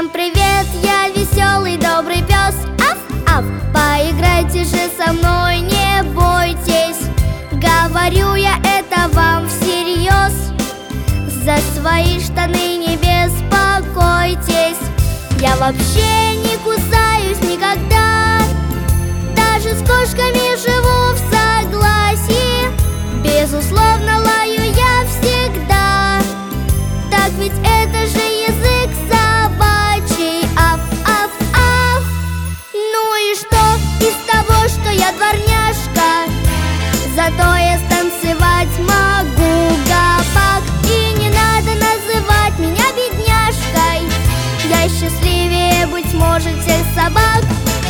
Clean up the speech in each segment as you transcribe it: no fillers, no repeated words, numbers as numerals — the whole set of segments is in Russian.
Всем привет, я веселый добрый пес. Аф, аф, поиграйте же со мной, не бойтесь. Говорю я это вам всерьез. За свои штаны не беспокойтесь. Я вообще не кусаюсь никогда. Даже с кошками живу в согласии. Безусловно, лаю я всегда. Так ведь это же язык собачий. Аф, аф, аф. Ну и что из того, что я дворняжка? Зато я станцевать могу гопак. И не надо называть меня бедняжкой. Я счастливее, быть может, всех собак.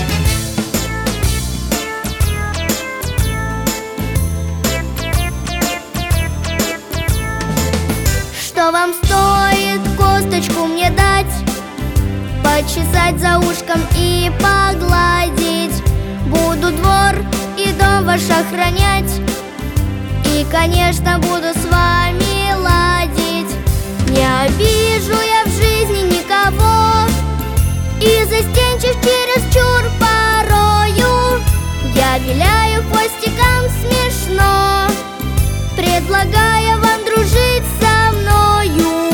Что вам стоит косточку мне дать? Почесать за ушком и погладить. Буду двор и дом ваш охранять. И, конечно, буду с вами ладить. Не обижу я в жизни никого. И застенчив чересчур порою. Я виляю хвостиком смешно, предлагая вам дружить со мною.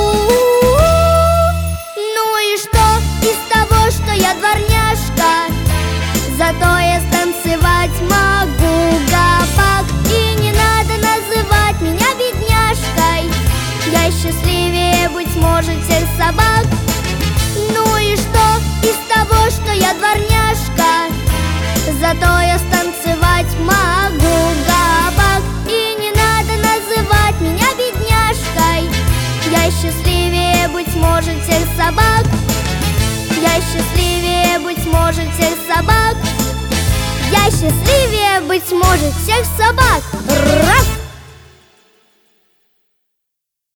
Ну и что из того, что я дворняжка? Зато я станцевать могу гопак. И не надо называть меня бедняжкой. Я счастливее, быть может, всех собак. Ну и что из того, что я дворняжка? Зато я станцевать могу гопак. И не надо называть меня бедняжкой. Я счастливее, быть может, всех собак. Я счастливее, быть может, всех собак. Я счастливее, быть может, всех собак.